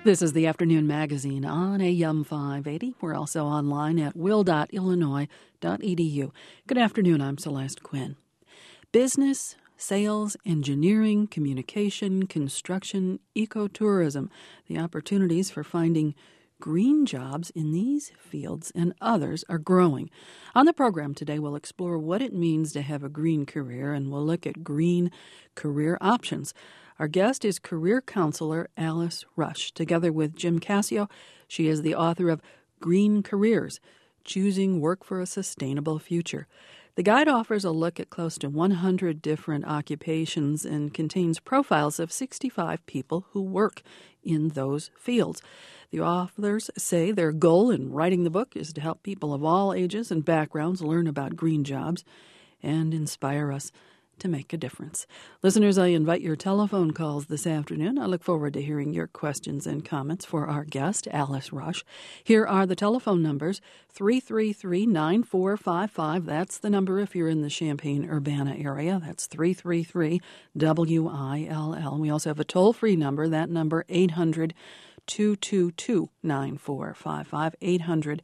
This is the Afternoon Magazine on AM 580. We're also online at will.illinois.edu. Good afternoon, I'm Celeste Quinn. Business, sales, engineering, communication, construction, ecotourism. The opportunities for finding green jobs in these fields and others are growing. On the program today, we'll explore what it means to have a green career, and we'll look at green career options. Our guest is career counselor Alice Rush. Together with Jim Cassio, she is the author of Green Careers, Choosing Work for a Sustainable Future. The guide offers a look at close to 100 different occupations and contains profiles of 65 people who work in those fields. The authors say their goal in writing the book is to help people of all ages and backgrounds learn about green jobs and inspire us to make a difference. Listeners, I invite your telephone calls this afternoon. I look forward to hearing your questions and comments for our guest, Alice Rush. Here are the telephone numbers: 333-9455. That's the number if you're in the Champaign-Urbana area. That's 333-WILL. We also have a toll-free number. That number, 800-222-9455,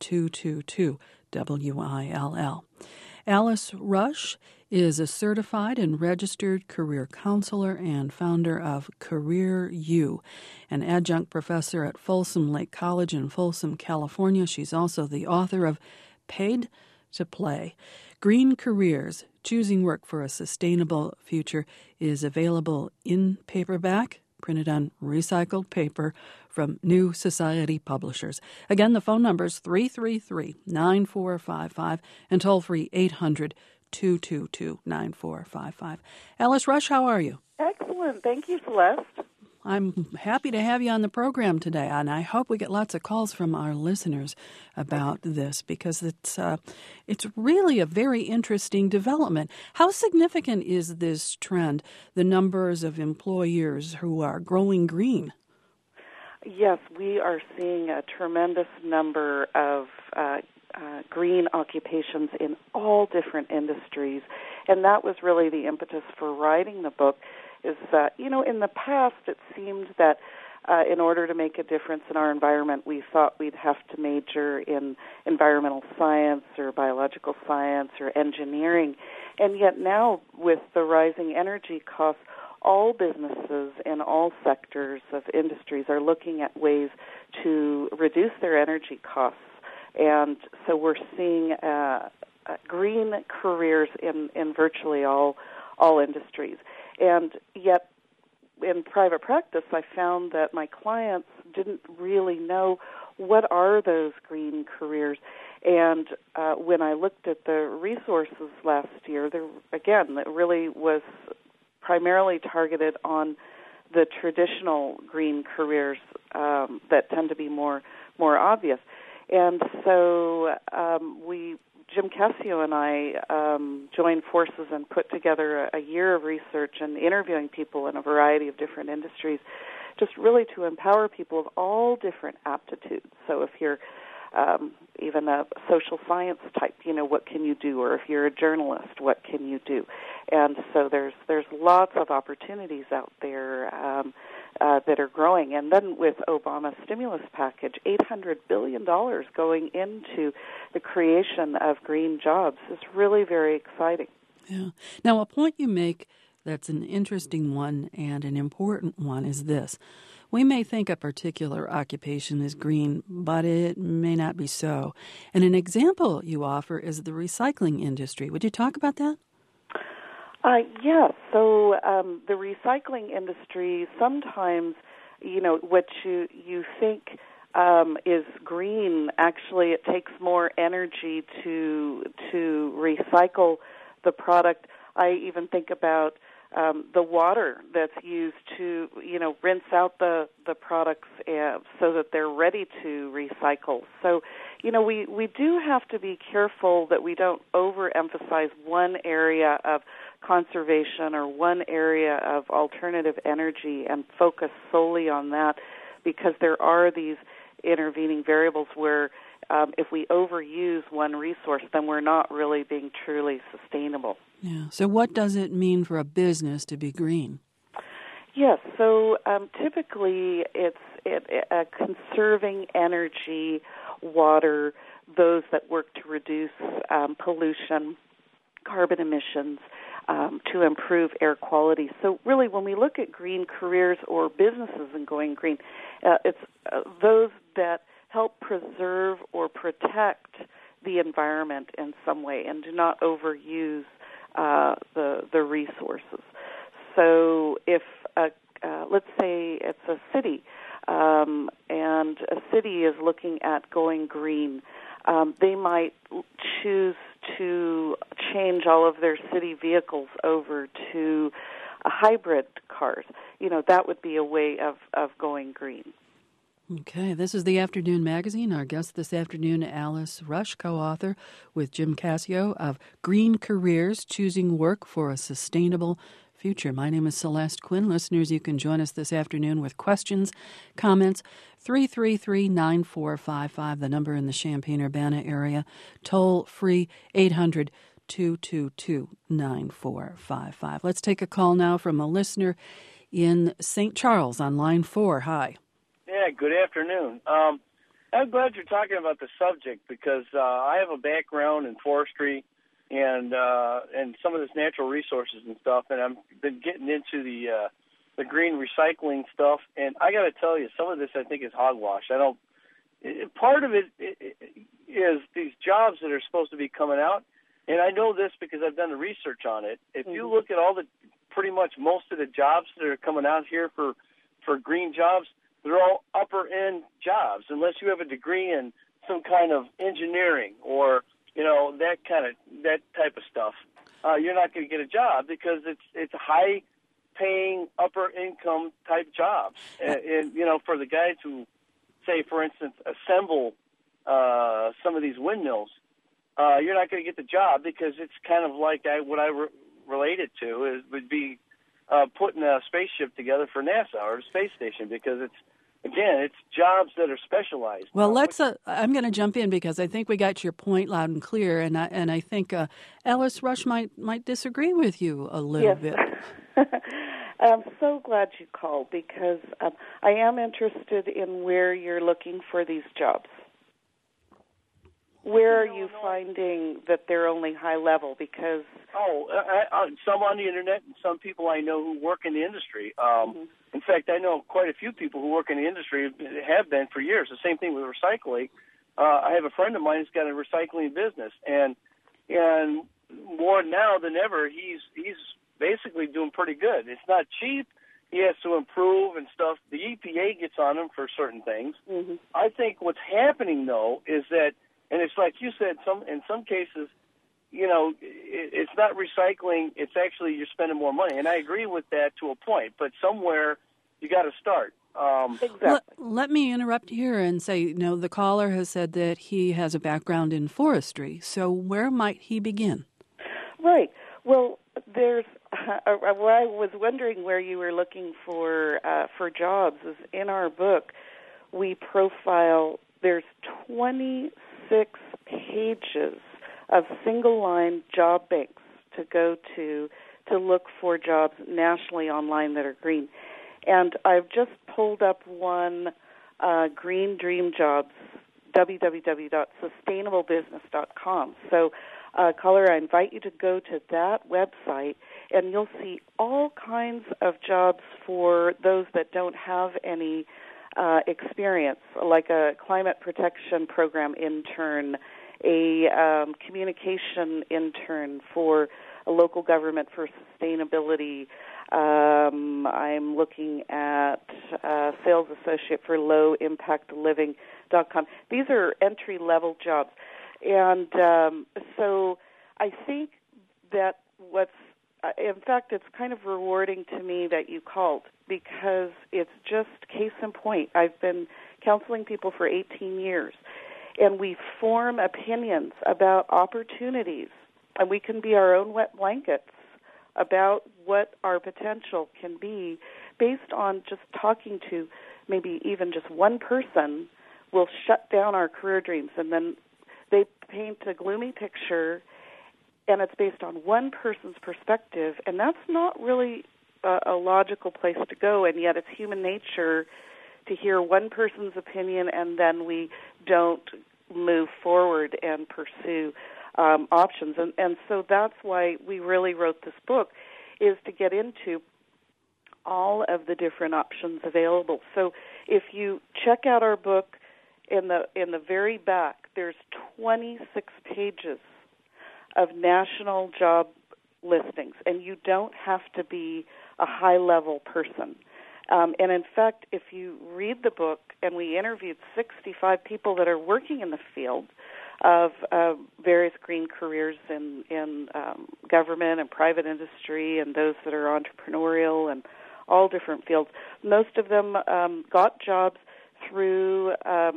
800-222-WILL. Alice Rush is a certified and registered career counselor and founder of Career U, an adjunct professor at Folsom Lake College in Folsom, California. She's also the author of Paid to Play. Green Careers, Choosing Work for a Sustainable Future is available in paperback, printed on recycled paper from New Society Publishers. Again, the phone number is 333-9455 and toll-free 800-222-9455. Alice Rush, how are you? Excellent. Thank you, Celeste. I'm happy to have you on the program today, and I hope we get lots of calls from our listeners about this because it's really a very interesting development. How significant is this trend, the numbers of employers who are growing green? Yes, we are seeing a tremendous number of green occupations in all different industries, and that was really the impetus for writing the book. Is that, in the past it seemed that in order to make a difference in our environment, we thought we'd have to major in environmental science or biological science or engineering, and yet now with the rising energy costs, all businesses in all sectors of industries are looking at ways to reduce their energy costs. And so we're seeing green careers in virtually all industries. And yet in private practice, I found that my clients didn't really know what are those green careers. And when I looked at the resources last year, it really was primarily targeted on the traditional green careers that tend to be more obvious. And so Jim Cassio and I joined forces and put together a year of research and interviewing people in a variety of different industries, just really to empower people of all different aptitudes. So if you're even a social science type, what can you do? Or if you're a journalist, what can you do? And so there's lots of opportunities out there that are growing. And then with Obama's stimulus package, $800 billion going into the creation of green jobs is really very exciting. Yeah. Now, a point you make that's an interesting one and an important one is this. We may think a particular occupation is green, but it may not be so. And an example you offer is the recycling industry. Would you talk about that? Yes. So the recycling industry, sometimes, what you think is green, actually it takes more energy to recycle the product. I even think about the water that's used to, rinse out the products so that they're ready to recycle. So, we do have to be careful that we don't overemphasize one area of conservation or one area of alternative energy and focus solely on that, because there are these intervening variables where if we overuse one resource, then we're not really being truly sustainable. Yeah. So what does it mean for a business to be green? Yes. So typically it's conserving energy, water, those that work to reduce pollution, carbon emissions, to improve air quality. So really, when we look at green careers or businesses and going green, it's those that help preserve or protect the environment in some way and do not overuse the resources. So if, let's say it's a city, and a city is looking at going green, they might choose to change all of their city vehicles over to hybrid cars. That would be a way of going green. Okay, this is the Afternoon Magazine. Our guest this afternoon, Alice Rush, co-author with Jim Cassio of Green Careers, Choosing Work for a Sustainable Future. My name is Celeste Quinn. Listeners, you can join us this afternoon with questions, comments, 333-9455, the number in the Champaign-Urbana area, toll-free 800-222-9455. Let's take a call now from a listener in St. Charles on line 4. Hi. Yeah, good afternoon. I'm glad you're talking about the subject because I have a background in forestry and some of this natural resources and stuff, and I've been getting into the green recycling stuff. And I got to tell you, some of this I think is hogwash. Part of it is these jobs that are supposed to be coming out, and I know this because I've done the research on it. If you look at pretty much most of the jobs that are coming out here for green jobs, they're all upper-end jobs, unless you have a degree in some kind of engineering or, that type of stuff. You're not going to get a job because it's high-paying, upper-income type jobs. And for the guys who, say, for instance, assemble some of these windmills, you're not going to get the job because it's kind of like what I relate it to would be putting a spaceship together for NASA or a space station because it's jobs that are specialized. Well, I'm going to jump in because I think we got your point loud and clear, and I think Alice Rush might disagree with you a little bit. I'm so glad you called because I am interested in where you're looking for these jobs. Where are you finding that they're only high level? Because some on the internet and some people I know who work in the industry. In fact, I know quite a few people who work in the industry have been for years. The same thing with recycling. I have a friend of mine who's got a recycling business, and more now than ever, he's basically doing pretty good. It's not cheap. He has to improve and stuff. The EPA gets on him for certain things. I think what's happening though is that. And it's like you said, in some cases, it's not recycling. It's actually you're spending more money. And I agree with that to a point. But somewhere you got to start. Exactly. Let me interrupt here and say, the caller has said that he has a background in forestry. So where might he begin? Right. Well, there's. I was wondering where you were looking for jobs. Is in our book, we profile. There's 26 pages of single-line job banks to go to look for jobs nationally online that are green. And I've just pulled up one, Green Dream Jobs, www.sustainablebusiness.com. So, caller, I invite you to go to that website, and you'll see all kinds of jobs for those that don't have any experience, like a climate protection program intern, a communication intern for a local government for sustainability. I'm looking at sales associate for lowimpactliving.com. These are entry-level jobs. And so I think that in fact, it's kind of rewarding to me that you called because it's just case in point. I've been counseling people for 18 years, and we form opinions about opportunities, and we can be our own wet blankets about what our potential can be based on just talking to maybe even just one person will shut down our career dreams, and then they paint a gloomy picture, and it's based on one person's perspective, and that's not really a logical place to go, and yet it's human nature to hear one person's opinion and then we don't move forward and pursue options. And so that's why we really wrote this book, is to get into all of the different options available. So if you check out our book, in the very back, there's 26 pages of national job listings, and you don't have to be a high-level person. And in fact, if you read the book, and we interviewed 65 people that are working in the field of various green careers in government and private industry, and those that are entrepreneurial and all different fields. Most of them got jobs through,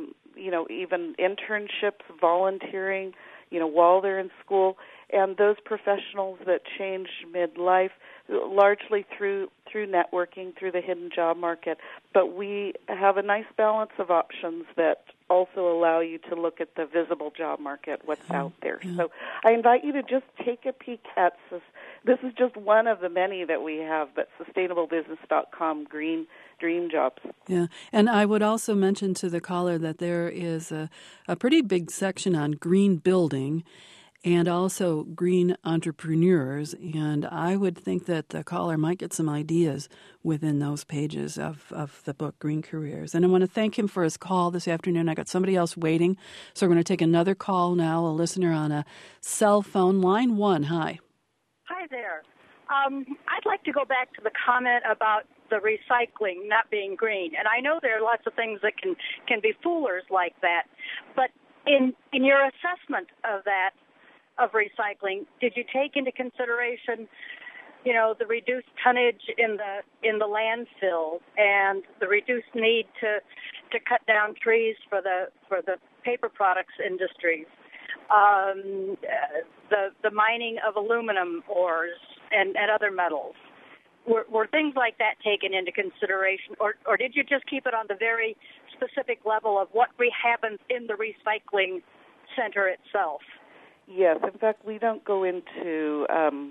even internships, volunteering, while they're in school, and those professionals that change midlife, largely through networking, through the hidden job market. But we have a nice balance of options that also allow you to look at the visible job market, what's out there. Yeah. So I invite you to just take a peek at this is just one of the many that we have, but sustainablebusiness.com, Green Dream Jobs. Yeah, and I would also mention to the caller that there is a pretty big section on green building and also green entrepreneurs, and I would think that the caller might get some ideas within those pages of the book, Green Careers. And I want to thank him for his call this afternoon. I got somebody else waiting, so we're going to take another call now, a listener on a cell phone. Line 1, hi. Hi there. I'd like to go back to the comment about the recycling not being green. And I know there are lots of things that can be foolers like that. But in your assessment of that, of recycling, did you take into consideration, the reduced tonnage in the landfill and the reduced need to cut down trees for the paper products industries, the mining of aluminum ores and other metals? Were things like that taken into consideration, or did you just keep it on the very specific level of what happens in the recycling center itself? Yes. In fact, we don't go into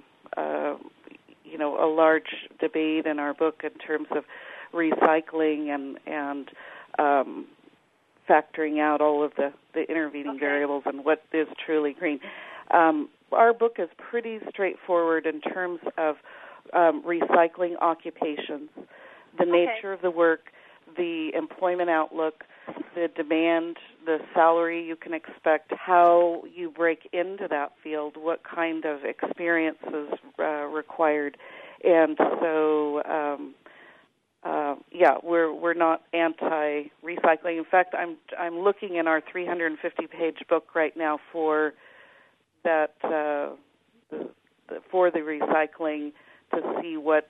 a large debate in our book in terms of recycling and factoring out all of the intervening variables and what is truly green. Our book is pretty straightforward in terms of recycling occupations, the nature of the work, the employment outlook, the demand, the salary you can expect, how you break into that field, what kind of experience is required. And so, we're not anti-recycling. In fact, I'm looking in our 350-page book right now for that for the recycling to see what.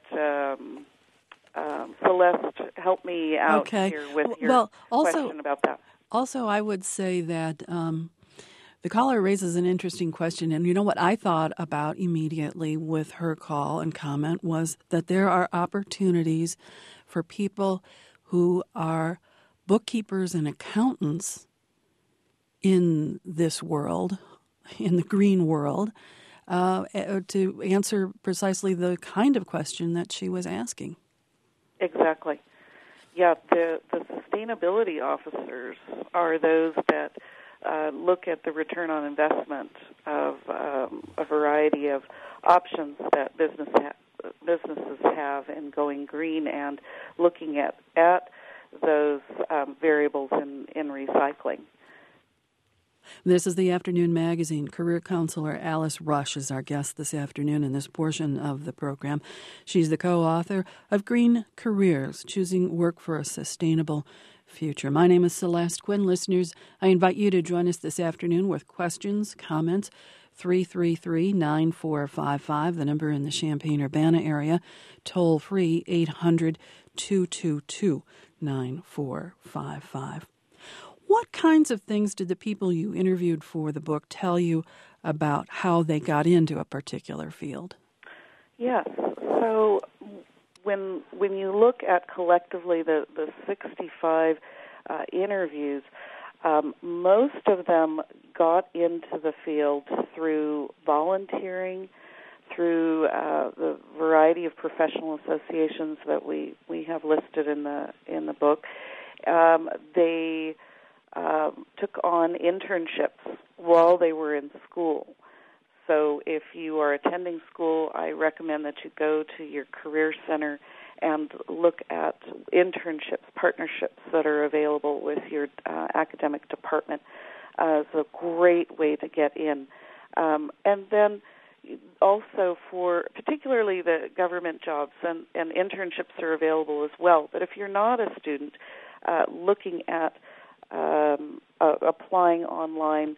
Celeste, help me out here with your question about that. Also, I would say that the caller raises an interesting question, and you know what I thought about immediately with her call and comment was that there are opportunities for people who are bookkeepers and accountants in this world, in the green world, to answer precisely the kind of question that she was asking. Exactly. Yeah, the sustainability officers are those that look at the return on investment of a variety of options that businesses have in going green and looking at those variables in recycling. This is the Afternoon Magazine. Career counselor Alice Rush is our guest this afternoon in this portion of the program. She's the co-author of Green Careers, Choosing Work for a Sustainable Future. My name is Celeste Quinn. Listeners, I invite you to join us this afternoon with questions, comments, 333-9455, the number in the Champaign-Urbana area, toll free 800-222-9455. What kinds of things did the people you interviewed for the book tell you about how they got into a particular field? Yes. So when you look at collectively the 65 interviews, most of them got into the field through volunteering, through the variety of professional associations that we have listed in the book. They took on internships while they were in school. So if you are attending school, I recommend that you go to your career center and look at internships, partnerships that are available with your academic department. It's a great way to get in. And then also for particularly the government jobs, and internships are available as well. But if you're not a student, looking at applying online,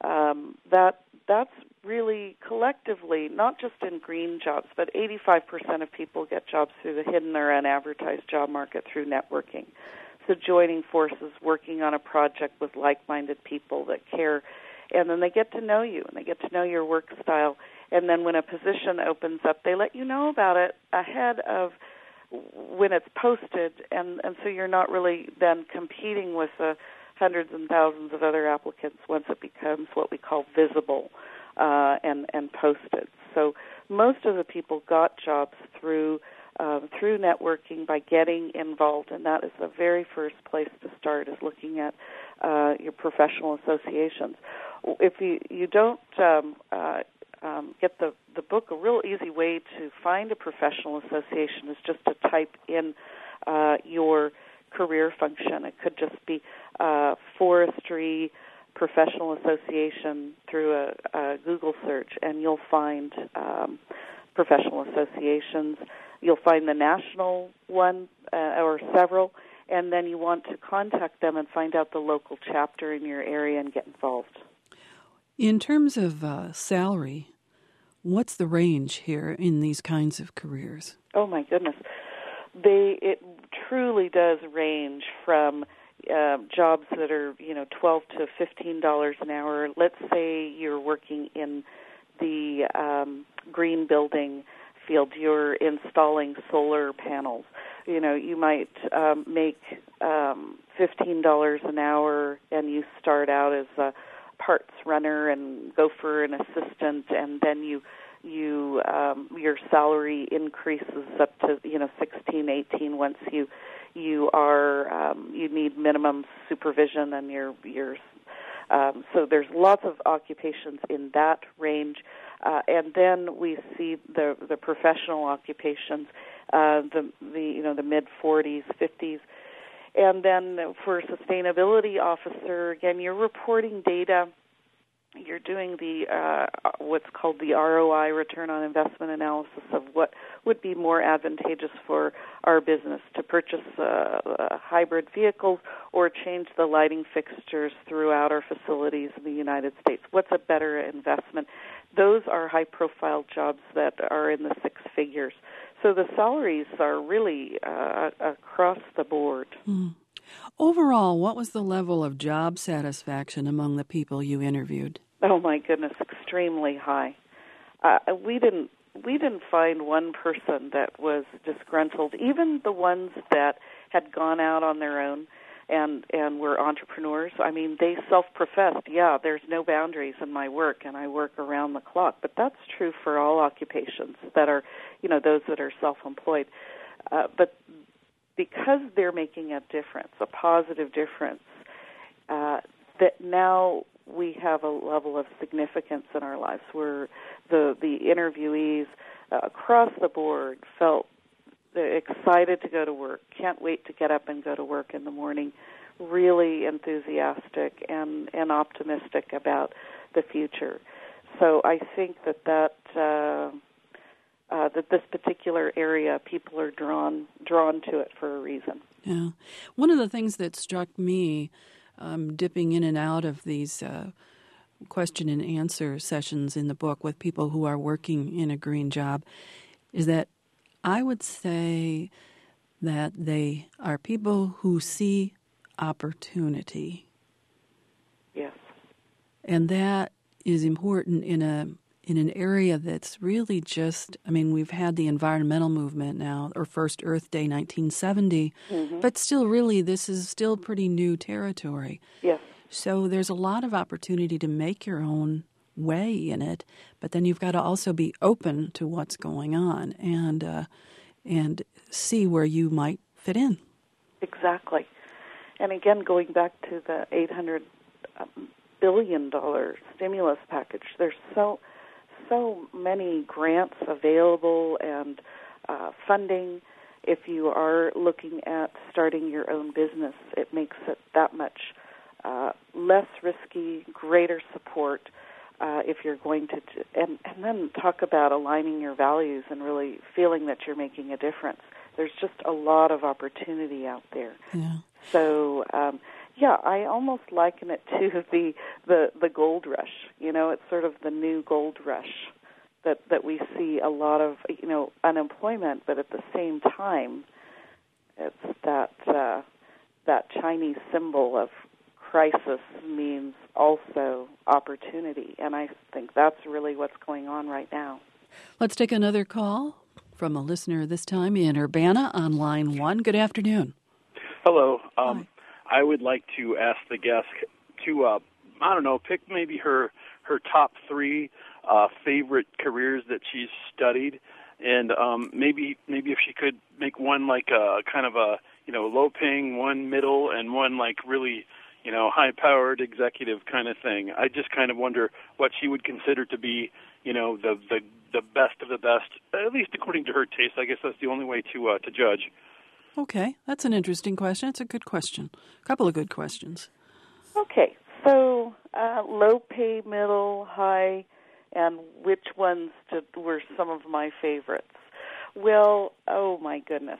that's really collectively, not just in green jobs, but 85% of people get jobs through the hidden or unadvertised job market through networking. So joining forces, working on a project with like-minded people that care, and then they get to know you, and they get to know your work style. And then when a position opens up, they let you know about it ahead of when it's posted, and so you're not really then competing with the hundreds and thousands of other applicants once it becomes what we call visible and posted. So most of the people got jobs through networking by getting involved, and that is the very first place to start, is looking at your professional associations. If you don't get the book, a real easy way to find a professional association is just to type in your career function. It could just be forestry professional association through a Google search, and you'll find professional associations. You'll find the national one or several, and then you want to contact them and find out the local chapter in your area and get involved. In terms of salary, what's the range here in these kinds of careers? Oh, my goodness. It truly does range from jobs that are, $12 to $15 an hour. Let's say you're working in the green building field. You're installing solar panels. You might make $15 an hour, and you start out as a parts runner and go for an assistant, and then your salary increases up to 16, 18 once you need minimum supervision, and so there's lots of occupations in that range, and then we see the professional occupations, the mid 40s, 50s. And then for a sustainability officer, again, you're reporting data. You're doing the what's called the ROI, return on investment analysis, of what would be more advantageous for our business, to purchase hybrid vehicles or change the lighting fixtures throughout our facilities in the United States. What's a better investment? Those are high-profile jobs that are in the six figures. So the salaries are really across the board. Mm. Overall, what was the level of job satisfaction among the people you interviewed? Oh my goodness, extremely high. We didn't find one person that was disgruntled. Even the ones that had gone out on their own and were entrepreneurs. I mean, they self-professed, there's no boundaries in my work, and I work around the clock. But that's true for all occupations that are, those that are self-employed. But because they're making a difference, a positive difference, that now we have a level of significance in our lives where the interviewees across the board felt excited to go to work, can't wait to get up and go to work in the morning, really enthusiastic and optimistic about the future. So I think that this particular area, people are drawn to it for a reason. Yeah. One of the things that struck me, dipping in and out of these question and answer sessions in the book with people who are working in a green job, is that I would say that they are people who see opportunity. Yes. And that is important in an area that's really just, we've had the environmental movement now, or First Earth Day 1970, but still really this is still pretty new territory. Yes. So there's a lot of opportunity to make your own way in it, but then you've got to also be open to what's going on and see where you might fit in. Exactly. And again, going back to the $800 billion stimulus package, there's so many grants available and funding. If you are looking at starting your own business, it makes it that much less risky, greater support if you're going to, and then talk about aligning your values and really feeling that you're making a difference. There's just a lot of opportunity out there. Yeah. So, I almost liken it to the gold rush. It's sort of the new gold rush that we see a lot of, unemployment, but at the same time, it's that Chinese symbol of crisis means also opportunity, and I think that's really what's going on right now. Let's take another call from a listener this time in Urbana on line 1. Good afternoon. Hello. Hi. I would like to ask the guest to, pick maybe her top 3 favorite careers that she's studied, and maybe if she could make one like a kind of a low-paying, one middle, and one like really high-powered executive kind of thing. I just kind of wonder what she would consider to be the best of the best, at least according to her taste. I guess that's the only way to judge. Okay, that's an interesting question. It's a good question. A couple of good questions. Okay, so low pay, middle, high, and which ones were some of my favorites? Well, oh my goodness.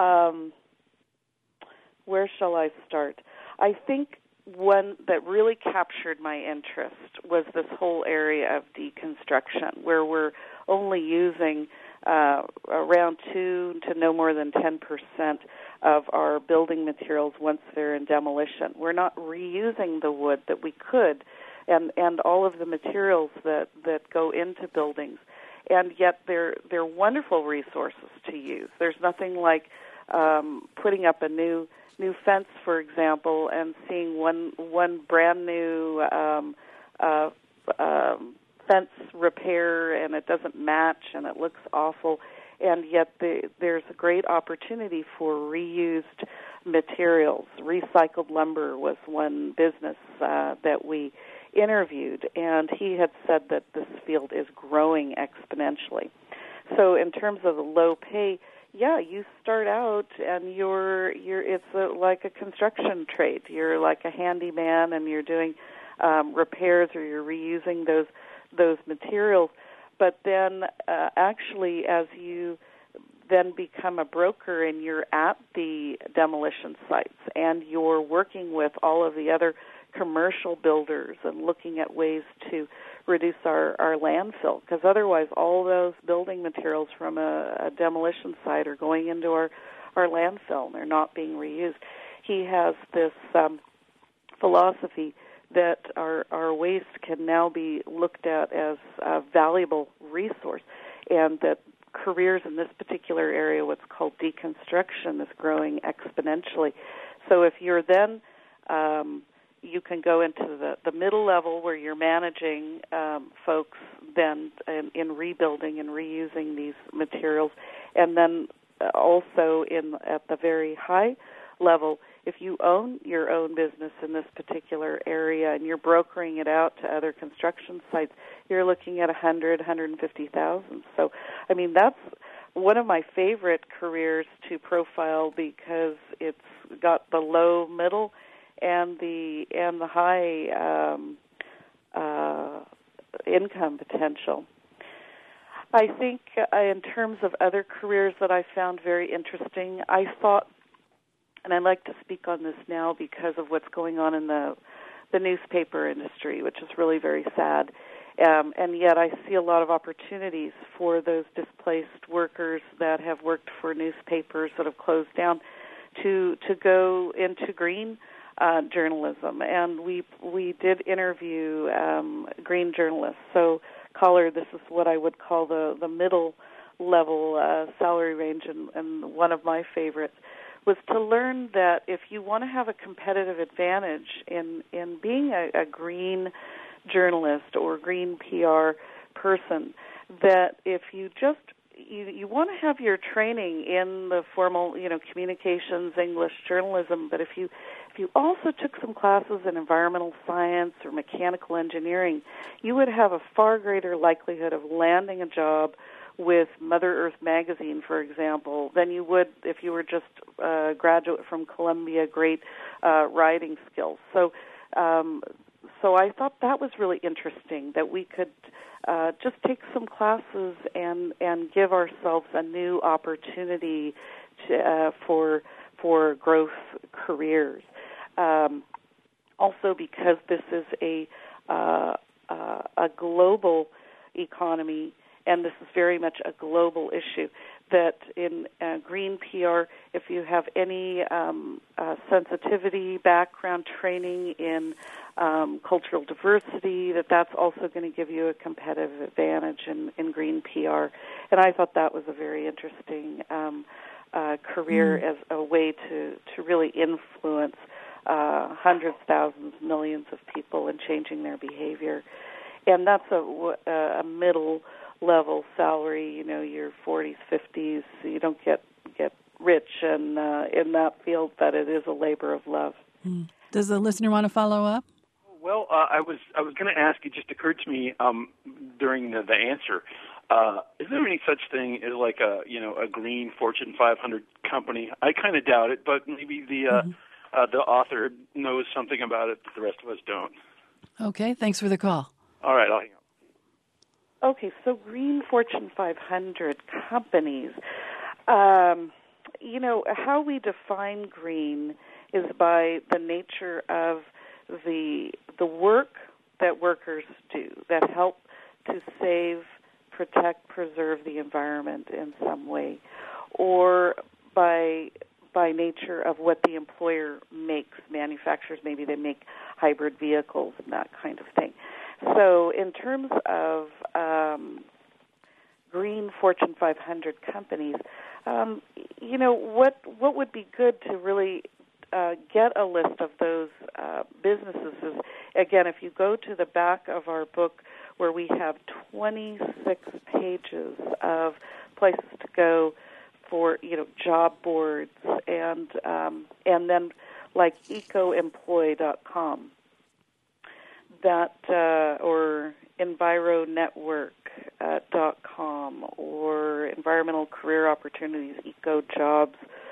Where shall I start? I think one that really captured my interest was this whole area of deconstruction, where we're only using around 2 to no more than 10% of our building materials once they're in demolition. We're not reusing the wood that we could and all of the materials that go into buildings, and yet they're wonderful resources to use. There's nothing like putting up a new fence, for example, and seeing one brand new fence repair, and it doesn't match, and it looks awful, and yet there's a great opportunity for reused materials. Recycled lumber was one business that we interviewed, and he had said that this field is growing exponentially. So in terms of the low pay, you start out and it's like a construction trade. You're like a handyman, and you're doing repairs, or you're reusing those materials. But then actually, as you then become a broker and you're at the demolition sites and you're working with all of the other commercial builders and looking at ways to reduce our landfill, because otherwise all those building materials from a demolition site are going into our landfill and they're not being reused. He has this philosophy that our waste can now be looked at as a valuable resource, and that careers in this particular area, what's called deconstruction, is growing exponentially. So if you're then you can go into the middle level where you're managing folks then in rebuilding and reusing these materials, and then also at the very high level, if you own your own business in this particular area and you're brokering it out to other construction sites, you're looking at 150,000. So, I mean, that's one of my favorite careers to profile because it's got the low, middle, and the high income potential. I think in terms of other careers that I found very interesting, I thought, and I'd like to speak on this now because of what's going on in the newspaper industry, which is really very sad. And yet I see a lot of opportunities for those displaced workers that have worked for newspapers that have closed down to go into green journalism. And we did interview green journalists. So, caller, this is what I would call the middle level salary range, and one of my favorites was to learn that if you want to have a competitive advantage in being a green journalist or green PR person, that if you just you want to have your training in the formal, communications, English, journalism, but if you also took some classes in environmental science or mechanical engineering, you would have a far greater likelihood of landing a job with Mother Earth magazine, for example, than you would if you were just a graduate from Columbia, great writing skills. So I thought that was really interesting, that we could just take some classes and give ourselves a new opportunity for growth careers. Also, because this is a global economy, and this is very much a global issue, that in green PR, if you have any sensitivity, background training in cultural diversity, that's also going to give you a competitive advantage in green PR. And I thought that was a very interesting career as a way to really influence hundreds, thousands, millions of people in changing their behavior. And that's a middle-level salary, your 40s, 50s. So you don't get rich in that field, but it is a labor of love. Does the listener want to follow up? Well, I was going to ask. It just occurred to me during the answer. Is there any such thing as like a green Fortune 500 company? I kind of doubt it, but maybe the author knows something about it that the rest of us don't. Okay, thanks for the call. All right, I'll hang up. Okay, so green Fortune 500 companies. How we define green is by the nature of the work that workers do that help to save, protect, preserve the environment in some way, or by nature of what the employer makes, manufacturers. Maybe they make hybrid vehicles and that kind of thing. So in terms of green Fortune 500 companies, what would be good to really get a list of those businesses is, again, if you go to the back of our book where we have 26 pages of places to go for, job boards and then like ecoemploy.com or environetwork.com or environmental career opportunities, ecojobs,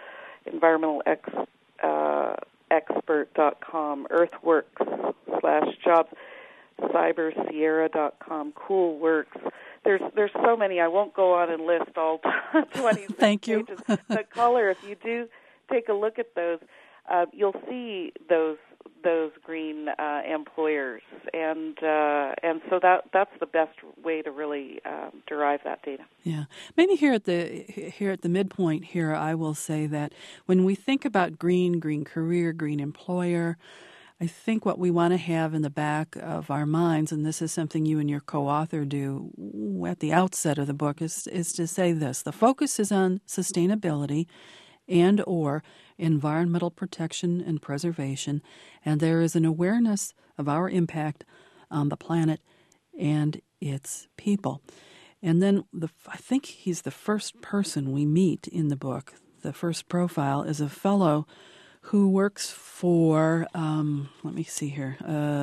environmentalexpert.com, earthworks/jobs, cybersierra.com, coolworks. There's so many. I won't go on and list all 20 Thank you. pages. But caller, if you do take a look at those, you'll see those green employers, and so that's the best way to really derive that data. Yeah, maybe here at the midpoint here, I will say that when we think about green career, green employer, I think what we want to have in the back of our minds, and this is something you and your co-author do at the outset of the book, is to say this: the focus is on sustainability and or environmental protection and preservation, and there is an awareness of our impact on the planet and its people. And then I think he's the first person we meet in the book. The first profile is a fellow who works for, let me see here,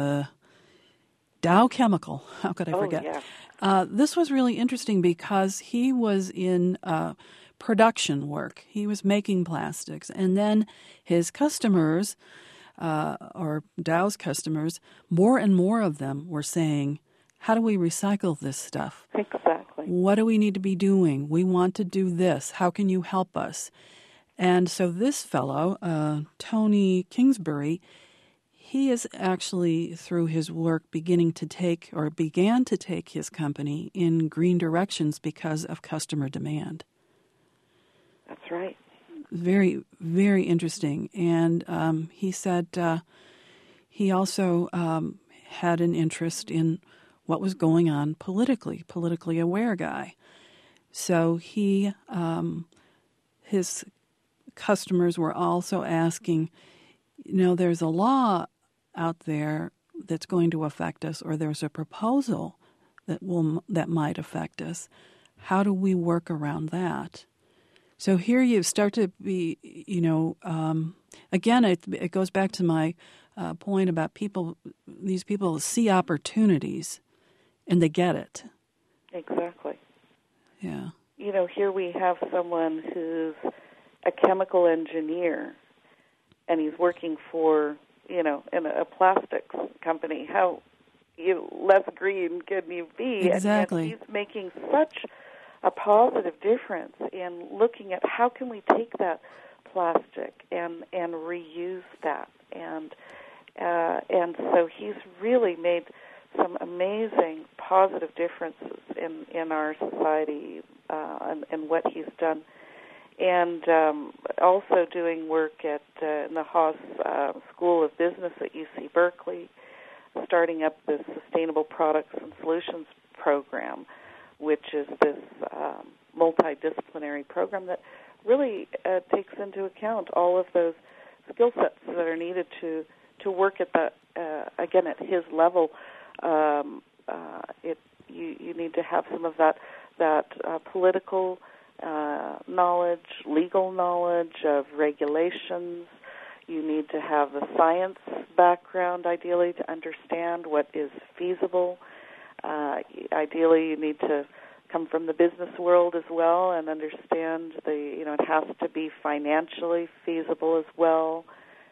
Dow Chemical. How could I forget? Yeah. This was really interesting because he was in production work. He was making plastics. And then his customers, or Dow's customers, more and more of them were saying, how do we recycle this stuff? Exactly. What do we need to be doing? We want to do this. How can you help us? And so this fellow, Tony Kingsbury, he is actually, through his work, began to take his company in green directions because of customer demand. That's right. Very, very interesting. And he said he also had an interest in what was going on politically aware guy. So his customers were also asking, there's a law out there that's going to affect us, or there's a proposal that might affect us. how do we work around that? So here you start to be, again, it goes back to my point about these people see opportunities and they get it. Exactly. Yeah. Here we have someone who's a chemical engineer, and he's working for, in a plastics company. How less green can you be? Exactly. And yet he's making such a positive difference in looking at how can we take that plastic and reuse that. And so he's really made some amazing positive differences in our society and what he's done. And also doing work at in the Haas School of Business at UC Berkeley, starting up this Sustainable Products and Solutions program, which is this multidisciplinary program that really takes into account all of those skill sets that are needed to work at again, at his level. You need to have some of that political knowledge, legal knowledge of regulations. You need to have the science background, ideally, to understand what is feasible. Ideally, you need to come from the business world as well and understand it has to be financially feasible as well.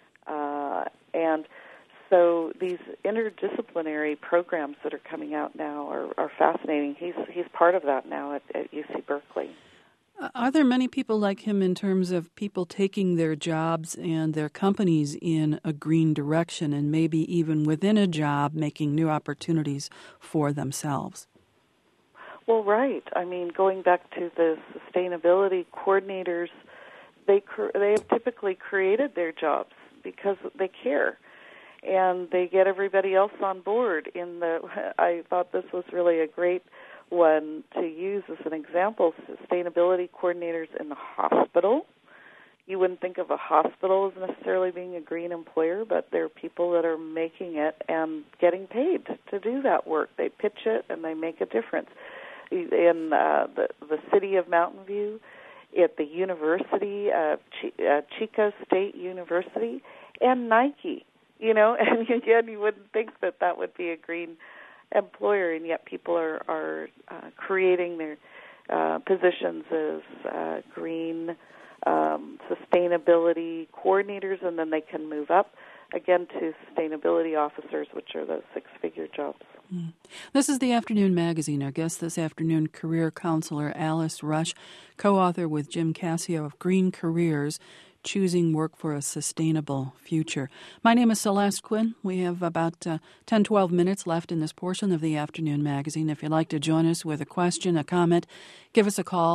And so these interdisciplinary programs that are coming out now are fascinating. He's part of that now at UC Berkeley. Are there many people like him in terms of people taking their jobs and their companies in a green direction and maybe even within a job making new opportunities for themselves? Well, right. I mean, going back to the sustainability coordinators, they have typically created their jobs because they care. And they get everybody else on board. I thought this was really a great one to use as an example. Sustainability coordinators in the hospital. You wouldn't think of a hospital as necessarily being a green employer, but there are people that are making it and getting paid to do that work. They pitch it and they make a difference. In the city of Mountain View, at the University of Chico State University, and Nike. And again, you wouldn't think that would be a green employer, and yet people are creating their positions as green sustainability coordinators, and then they can move up again to sustainability officers, which are those six-figure jobs. This is the Afternoon Magazine. Our guest this afternoon, career counselor Alice Rush, co-author with Jim Cassio of Green Careers, Choosing Work for a Sustainable Future. My name is Celeste Quinn. We have about 10-12 minutes left in this portion of the Afternoon Magazine. If you'd like to join us with a question, a comment, give us a call,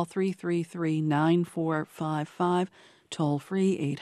333-9455, toll free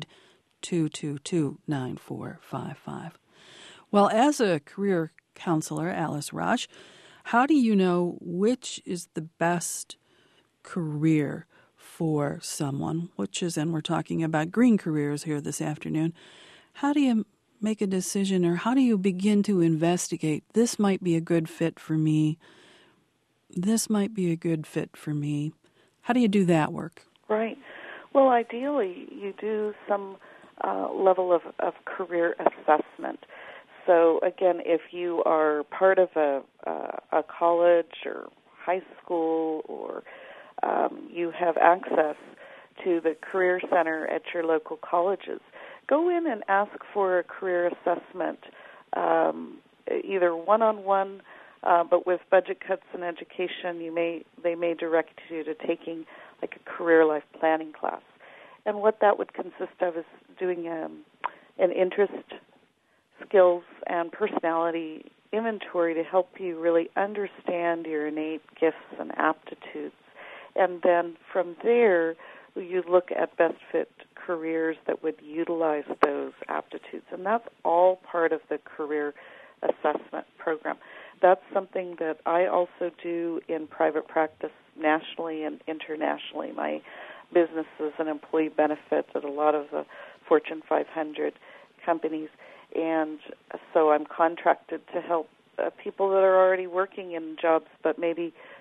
800-222-9455. Well, as a career counselor, Alice Rush, how do you know which is the best career for someone, and we're talking about green careers here this afternoon. How do you make a decision, or how do you begin to investigate, this might be a good fit for me, this might be a good fit for me? How do you do that work? Right. Well, ideally, you do some level of career assessment. So, again, if you are part of a college or high school, or you have access to the Career Center at your local colleges, go in and ask for a career assessment, either one-on-one, but with budget cuts in education, they may direct you to taking like a career life planning class. And what that would consist of is doing an interest, skills, and personality inventory to help you really understand your innate gifts and aptitudes. And then from there, you look at best fit careers that would utilize those aptitudes. And that's all part of the career assessment program. That's something that I also do in private practice nationally and internationally. My business is an employee benefit at a lot of the Fortune 500 companies. And so I'm contracted to help people that are already working in jobs but maybe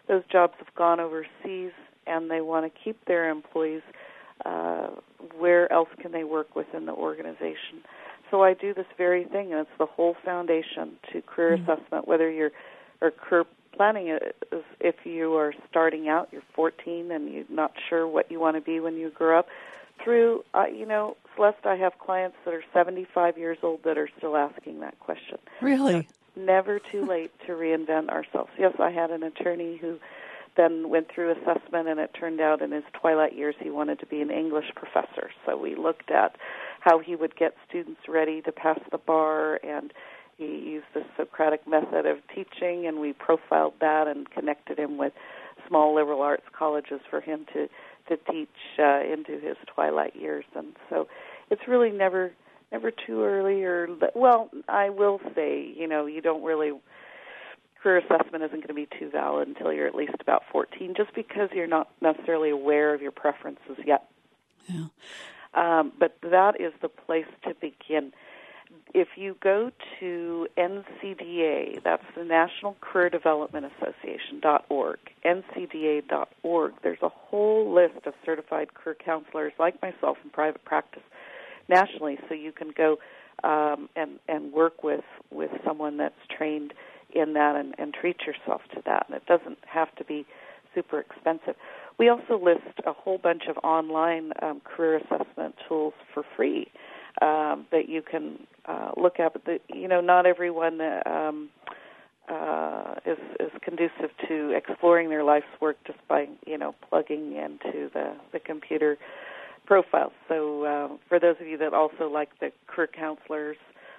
those jobs have gone overseas and they want to keep their employees, where else can they work within the organization? So I do this very thing, and it's the whole foundation to career assessment, whether you're or career planning is if you are starting out, you're 14 and you're not sure what you want to be when you grow up. Through, Celeste, I have clients that are 75 years old that are still asking that question. Really? Never too late to reinvent ourselves. Yes, I had an attorney who then went through assessment, and it turned out in his twilight years he wanted to be an English professor. So we looked at how he would get students ready to pass the bar, and he used the Socratic method of teaching, and we profiled that and connected him with small liberal arts colleges for him to teach into his twilight years. And so it's really never too early, I will say, you don't really, career assessment isn't going to be too valid until you're at least about 14, just because you're not necessarily aware of your preferences yet. Yeah. But that is the place to begin. If you go to NCDA, that's the National Career Development Association.org, ncda.org, there's a whole list of certified career counselors like myself in private practice nationally, so you can go and work with someone that's trained in that and treat yourself to that. And it doesn't have to be super expensive. We also list a whole bunch of online career assessment tools for free that you can look at. But not everyone is conducive to exploring their life's work just by plugging into the computer profiles. So for those of you that also like the career counselors,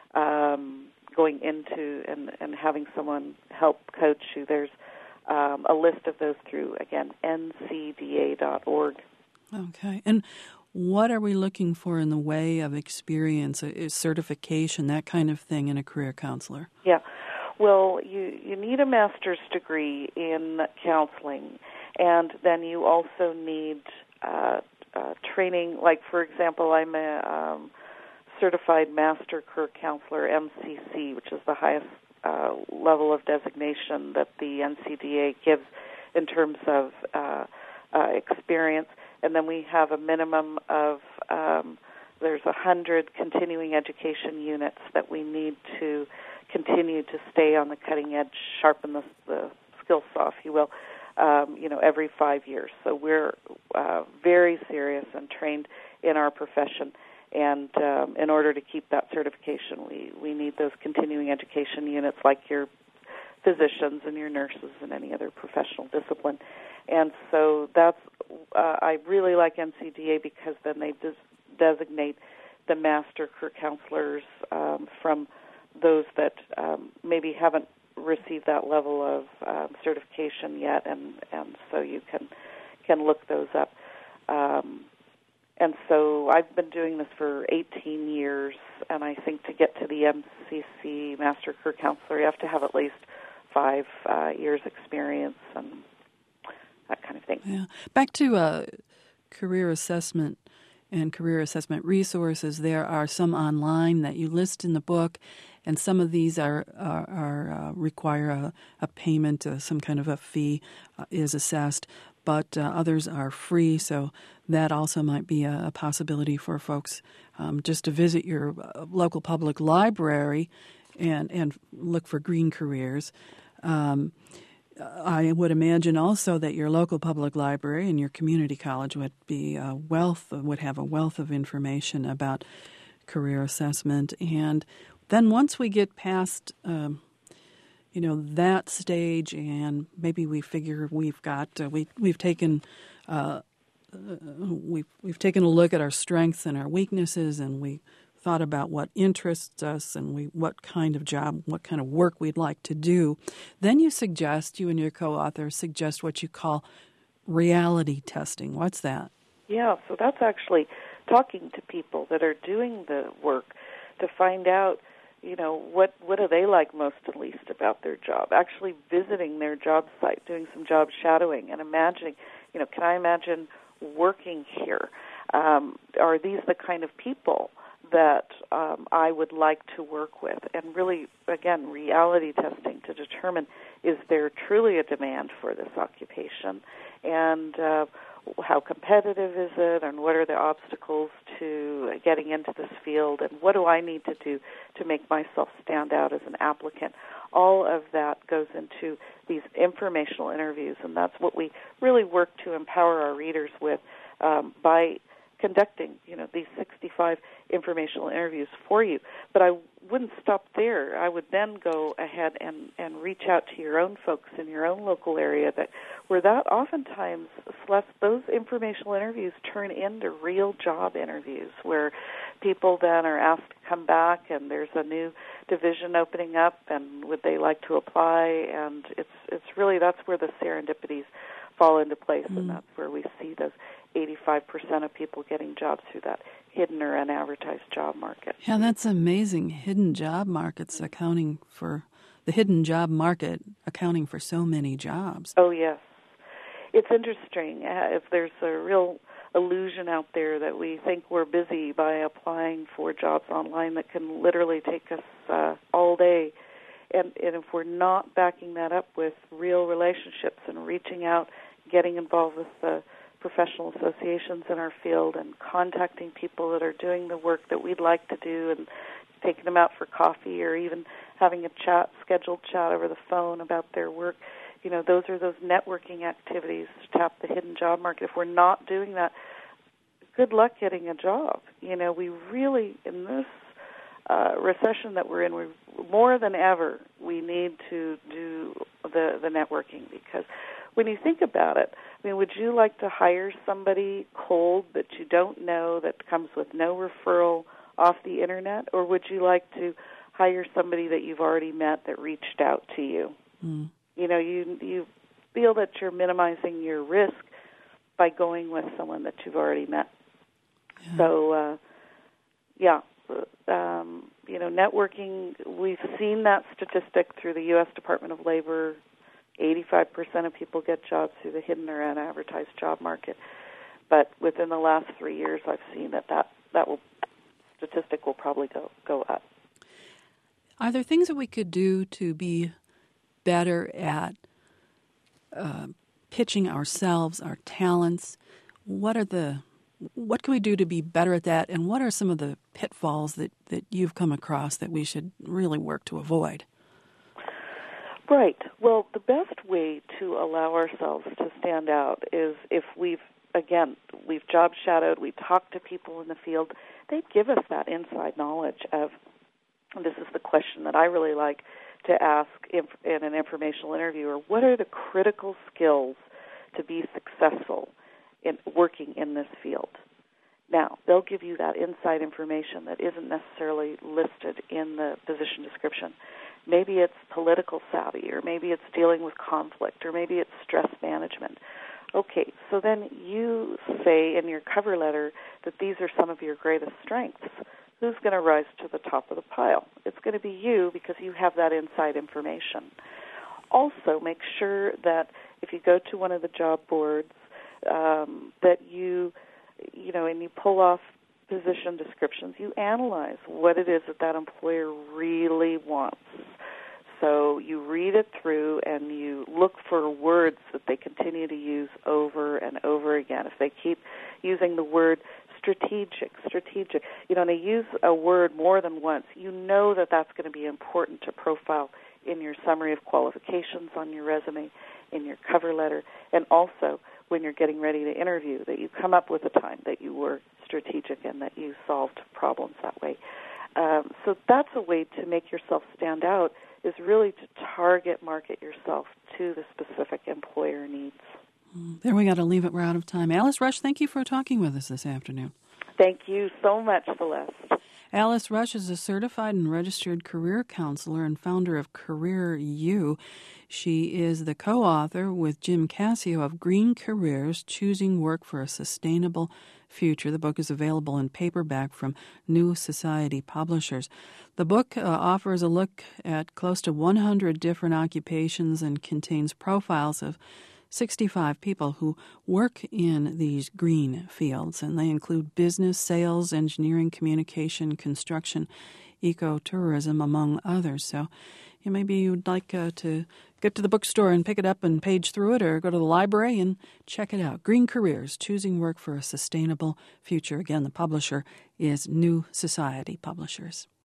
going into and having someone help coach you, there's a list of those through, again, ncda.org. Okay. And what are we looking for in the way of experience, certification, that kind of thing in a career counselor? Yeah. Well, you need a master's degree in counseling, and then you also need training. Like, for example, I'm a certified master career counselor, MCC, which is the highest level of designation that the NCDA gives in terms of experience. And then we have a minimum of, there's 100 continuing education units that we need to continue to stay on the cutting edge, sharpen the skill saw, if you will, every 5 years. So we're very serious and trained in our profession. And in order to keep that certification, we need those continuing education units like your physicians and your nurses and any other professional discipline. And so that's, I really like NCDA because then they designate the master career counselors from those that maybe haven't received that level of certification yet, and so you can look those up. And so I've been doing this for 18 years, and I think to get to the MCC Master Career Counselor, you have to have at least 5 years experience and that kind of thing. Yeah. Back to career assessment and career assessment resources, there are some online that you list in the book, and some of these are require a payment, some kind of a fee is assessed, but others are free, so that also might be a possibility for folks just to visit your local public library and look for green careers. I would imagine also that your local public library and your community college would have a wealth of information about career assessment. And then once we get past that stage, and maybe we figure we've taken we've taken a look at our strengths and our weaknesses, and we thought about what interests us and what kind of job, what kind of work we'd like to do. Then you and your co-author suggest what you call reality testing. What's that? Yeah, so that's actually talking to people that are doing the work to find out, what do they like most and least about their job, actually visiting their job site, doing some job shadowing and imagining, can I imagine working here? Are these the kind of people that I would like to work with, and really, again, reality testing to determine, is there truly a demand for this occupation, and how competitive is it, and what are the obstacles to getting into this field, and what do I need to do to make myself stand out as an applicant. All of that goes into these informational interviews, and that's what we really work to empower our readers with by conducting, these 65 informational interviews for you. But I wouldn't stop there. I would then go ahead and reach out to your own folks in your own local area where oftentimes, Celeste, those informational interviews turn into real job interviews where people then are asked to come back and there's a new division opening up and would they like to apply, and it's really, that's where the serendipities fall into place, and that's where we see those 85% of people getting jobs through that hidden or unadvertised job market. Yeah, that's amazing. The hidden job market accounting for so many jobs. Oh, yes. It's interesting. If there's a real illusion out there that we think we're busy by applying for jobs online that can literally take us all day. And if we're not backing that up with real relationships and reaching out, getting involved with the professional associations in our field and contacting people that are doing the work that we'd like to do and taking them out for coffee or even having a scheduled chat over the phone about their work, those are those networking activities to tap the hidden job market. If we're not doing that, good luck getting a job. We really, in this recession that we're in, more than ever, we need to do the networking, because when you think about it, would you like to hire somebody cold that you don't know, that comes with no referral off the internet, or would you like to hire somebody that you've already met that reached out to you? You feel that you're minimizing your risk by going with someone that you've already met. Yeah. So, networking, we've seen that statistic through the U.S. Department of Labor. 85% of people get jobs through the hidden or unadvertised job market. But within the last 3 years, I've seen that statistic will probably go up. Are there things that we could do to be better at pitching ourselves, our talents? What can we do to be better at that, and what are some of the pitfalls that you've come across that we should really work to avoid? Right. Well, the best way to allow ourselves to stand out is if we've job shadowed, we talk to people in the field, they give us that inside knowledge of, and this is the question that I really like to ask in an informational interview, or what are the critical skills to be successful in working in this field? Now, they'll give you that inside information that isn't necessarily listed in the position description. Maybe it's political savvy, or maybe it's dealing with conflict, or maybe it's stress management. Okay, so then you say in your cover letter that these are some of your greatest strengths. Who's going to rise to the top of the pile? It's going to be you, because you have that inside information. Also, make sure that if you go to one of the job boards, that you pull off position descriptions, you analyze what it is that employer really wants. So you read it through and you look for words that they continue to use over and over again. If they keep using the word strategic, and they use a word more than once, you know that that's going to be important to profile in your summary of qualifications on your resume, in your cover letter, and also when you're getting ready to interview, that you come up with a time that you were strategic and that you solved problems that way. So that's a way to make yourself stand out, is really to market yourself to the specific employer needs. There, we got to leave it. We're out of time. Alice Rush, thank you for talking with us this afternoon. Thank you so much, Celeste. Alice Rush is a certified and registered career counselor and founder of Career U. She is the co-author with Jim Cassio of Green Careers, Choosing Work for a Sustainable Future. The book is available in paperback from New Society Publishers. The book offers a look at close to 100 different occupations and contains profiles of 65 people who work in these green fields, and they include business, sales, engineering, communication, construction, ecotourism, among others. So maybe you'd like to get to the bookstore and pick it up and page through it, or go to the library and check it out. Green Careers, Choosing Work for a Sustainable Future. Again, the publisher is New Society Publishers.